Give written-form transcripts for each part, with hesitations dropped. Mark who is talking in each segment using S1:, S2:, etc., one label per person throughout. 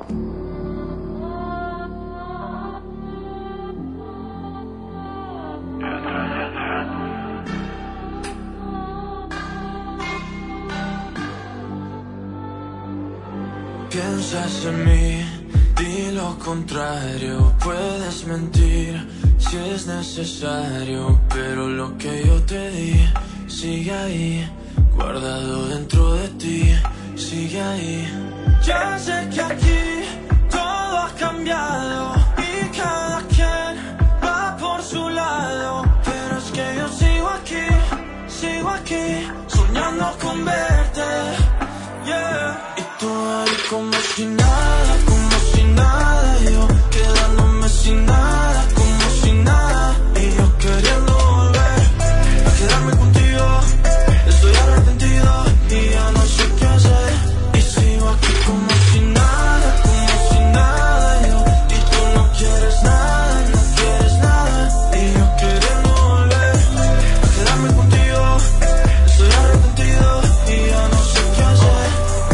S1: Piensas en mí, di lo contrario. Puedes mentir si es necesario, pero lo que yo te di sigue ahí, guardado dentro de ti, sigue ahí. Ya sé que aquí todo ha cambiado y cada quien va por su lado, pero es que yo sigo aquí, soñando con verte, yeah. Y tú ahí como si nada, yo quedándome sin nada, como si nada, y yo queriendo volver a quedarme contigo. Estoy arrepentido y ya no sé qué hacer, y sigo aquí como si nada, yo, y tú no quieres nada, y yo queriendo volver a quedarme contigo. Estoy arrepentido y ya no sé qué hacer.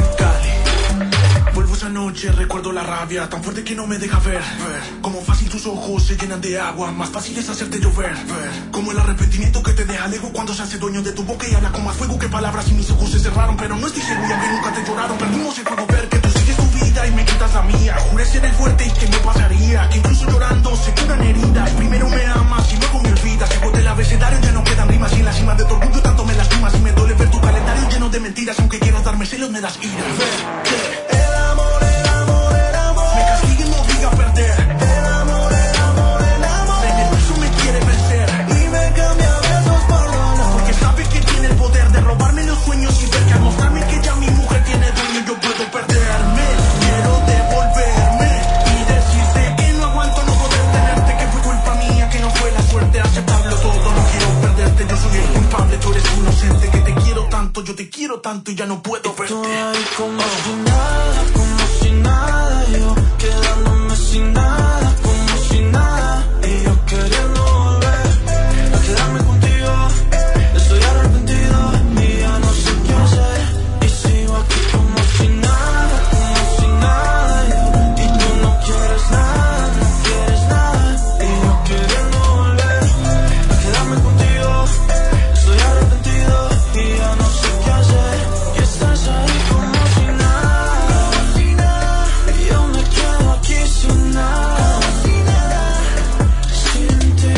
S2: Vuelvo esa noche, recuerdo la rabia tan fuerte que no me deja ver. Como fácil tus ojos se llenan de agua, más fácil es hacerte llover. Como el arrepentimiento que te deja el ego cuando se hace dueño de tu boca y habla con más fuego que palabras, y mis ojos se cerraron, pero no estoy seguro que nunca te lloraron. Perdimos el fuego, ver que tú sigues tu vida y me quitas la mía. Juré ser el fuerte y que no pasaría, que incluso llorando se curan heridas. Primero me amas y luego me olvidas. Llegó del abecedario, ya no quedan rimas, y en la cima de tu orgullo tanto me lastimas, y me duele ver tu calendario lleno de mentiras. Aunque quieras darme celos, me das ira. El amor me castiga y me obliga a perder. El amor en el piso me quiere vencer y me cambia besos por dolor, porque sabe que tiene el poder de robarme los sueños y ver que al mostrarme que ya mi mujer tiene dueño yo puedo perderme. Quiero devolverme y decirte que no aguanto no poder tenerte, que fue culpa mía, que no fue la suerte, aceptarlo todo, no quiero perderte. Yo soy el culpable, tú eres inocente, que te quiero tanto, yo te quiero tanto y ya no puedo verte.
S1: Estoy ahí como si nada, yo quedándome sin nada, como si nada, y yo queriendo volver a quedarme contigo. Estoy arrepentido y ya no sé qué hacer, y sigo aquí como si nada, yo, y tú no quieres nada, y yo queriendo volver a quedarme contigo. Estoy arrepentido y ya no sé qué hacer, y estás ahí como si nada, y yo me quedo aquí sin nada, sin ti,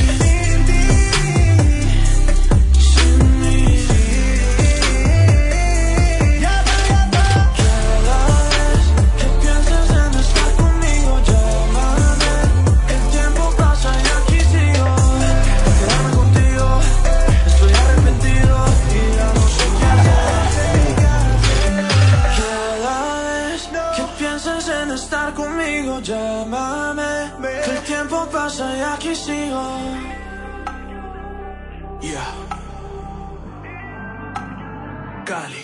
S1: sin mí. Cada vez que pienses en estar conmigo, llámame. El tiempo pasa y aquí sigo, a quedarme contigo. Estoy arrepentido y ya no sé qué hacer. Cada vez que pienses en estar conmigo, llámame. Que el tiempo pasa y aquí sigo.
S2: Yeah. Cali.